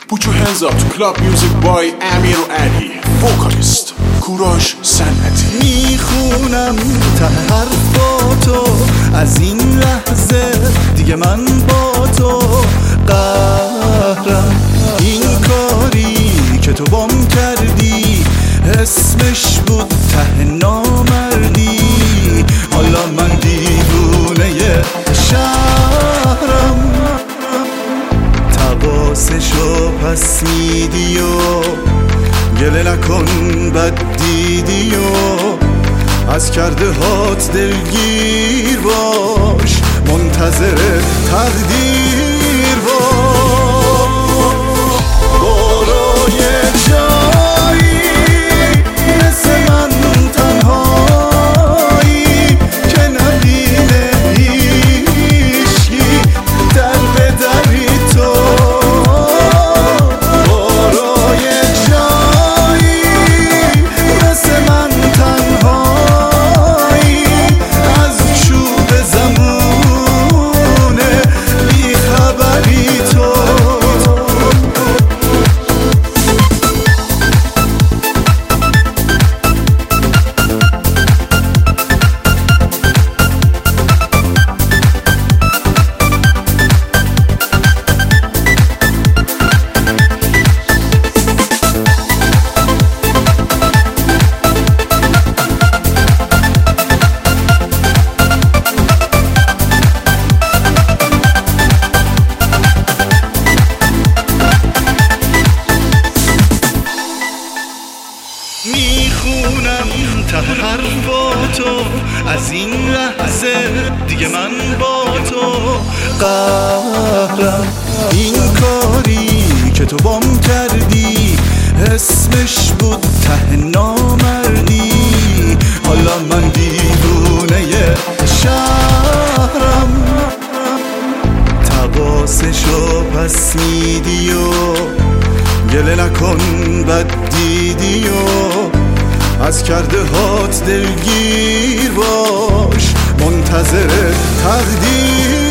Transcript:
Put your hands up to club music by امیر و علی. Vocalist کوروش صنعتی. میخونم ته حرفاتو از این لحظه دیگه من با تو قهرم. این کاری که تو بام کردی اسمش بود ته نامردی. حالا من دیوونه شهرم. تقاسشو پس میدی و گله نکن بد دیدی و از کرده هات دلگیر باش، منتظر تقدیر باش. برو یه جایی مثل من تنهایی که نبینه هیچکی در به دری تو. میخونم ته حرفاتو از این لحظه دیگه من با تو قهرم. این کاری که تو بام کردی اسمش بود ته نامردی. حالا من دیوونه شهرم. تقاسشو پس میدی و گله نکن بد دیدی و از کرده هات دلگیر باش، منتظر تقدیر